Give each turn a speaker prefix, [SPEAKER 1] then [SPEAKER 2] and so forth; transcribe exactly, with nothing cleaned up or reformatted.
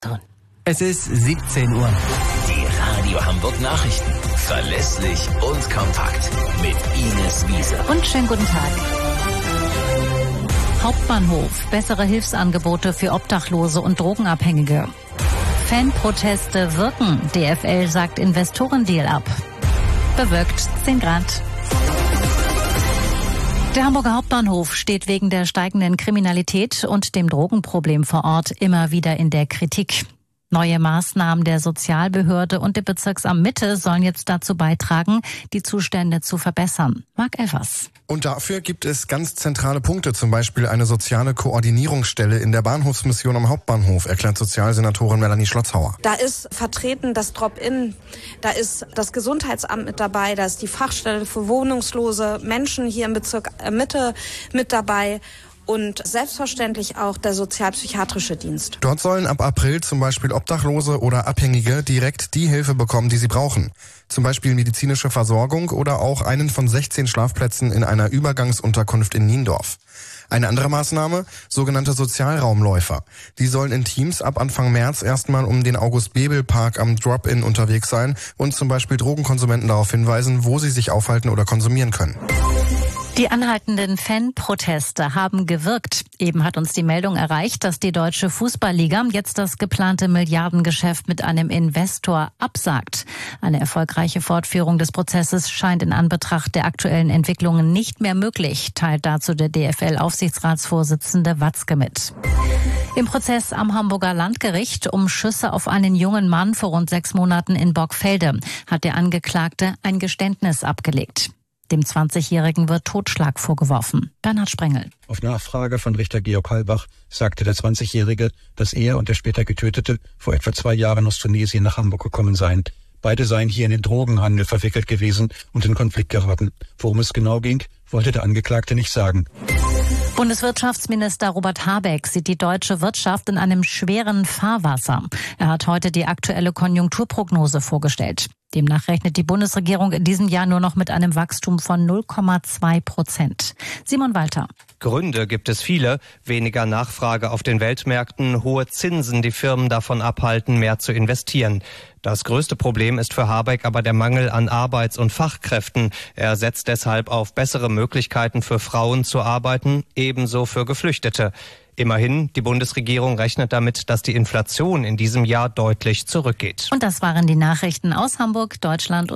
[SPEAKER 1] Es ist siebzehn Uhr.
[SPEAKER 2] Die Radio Hamburg Nachrichten. Verlässlich und kompakt. Mit Ines Wiese.
[SPEAKER 3] Und schönen guten Tag. Hauptbahnhof. Bessere Hilfsangebote für Obdachlose und Drogenabhängige. Fanproteste wirken. D F L sagt Investorendeal ab. Bewölkt zehn Grad. Der Hamburger Hauptbahnhof steht wegen der steigenden Kriminalität und dem Drogenproblem vor Ort immer wieder in der Kritik. Neue Maßnahmen der Sozialbehörde und dem Bezirksamt Mitte sollen jetzt dazu beitragen, die Zustände zu verbessern. Marc Elvers.
[SPEAKER 4] Und dafür gibt es ganz zentrale Punkte, zum Beispiel eine soziale Koordinierungsstelle in der Bahnhofsmission am Hauptbahnhof, erklärt Sozialsenatorin Melanie Schlotzhauer.
[SPEAKER 5] Da ist vertreten das Drop-In, da ist das Gesundheitsamt mit dabei, da ist die Fachstelle für wohnungslose Menschen hier im Bezirk Mitte mit dabei. Und selbstverständlich auch der sozialpsychiatrische Dienst.
[SPEAKER 4] Dort sollen ab April zum Beispiel Obdachlose oder Abhängige direkt die Hilfe bekommen, die sie brauchen. Zum Beispiel medizinische Versorgung oder auch einen von sechzehn Schlafplätzen in einer Übergangsunterkunft in Niendorf. Eine andere Maßnahme, sogenannte Sozialraumläufer. Die sollen in Teams ab Anfang März erstmal um den August-Bebel-Park am Drop-In unterwegs sein und zum Beispiel Drogenkonsumenten darauf hinweisen, wo sie sich aufhalten oder konsumieren können.
[SPEAKER 3] Die anhaltenden Fanproteste haben gewirkt. Eben hat uns die Meldung erreicht, dass die Deutsche Fußballliga jetzt das geplante Milliardengeschäft mit einem Investor absagt. Eine erfolgreiche Fortführung des Prozesses scheint in Anbetracht der aktuellen Entwicklungen nicht mehr möglich, teilt dazu der D F L-Aufsichtsratsvorsitzende Watzke mit. Im Prozess am Hamburger Landgericht um Schüsse auf einen jungen Mann vor rund sechs Monaten in Borgfelde hat der Angeklagte ein Geständnis abgelegt. Dem zwanzigjährigen wird Totschlag vorgeworfen. Bernhard Sprengel.
[SPEAKER 6] Auf Nachfrage von Richter Georg Halbach sagte der zwanzigjährige, dass er und der später Getötete vor etwa zwei Jahren aus Tunesien nach Hamburg gekommen seien. Beide seien hier in den Drogenhandel verwickelt gewesen und in Konflikt geraten. Worum es genau ging, wollte der Angeklagte nicht sagen.
[SPEAKER 3] Bundeswirtschaftsminister Robert Habeck sieht die deutsche Wirtschaft in einem schweren Fahrwasser. Er hat heute die aktuelle Konjunkturprognose vorgestellt. Demnach rechnet die Bundesregierung in diesem Jahr nur noch mit einem Wachstum von null Komma zwei Prozent. Simon Walter.
[SPEAKER 7] Gründe gibt es viele. Weniger Nachfrage auf den Weltmärkten, hohe Zinsen, die Firmen davon abhalten, mehr zu investieren. Das größte Problem ist für Habeck aber der Mangel an Arbeits- und Fachkräften. Er setzt deshalb auf bessere Möglichkeiten für Frauen zu arbeiten, ebenso für Geflüchtete. Immerhin, die Bundesregierung rechnet damit, dass die Inflation in diesem Jahr deutlich zurückgeht.
[SPEAKER 3] Und das waren die Nachrichten aus Hamburg, Deutschland und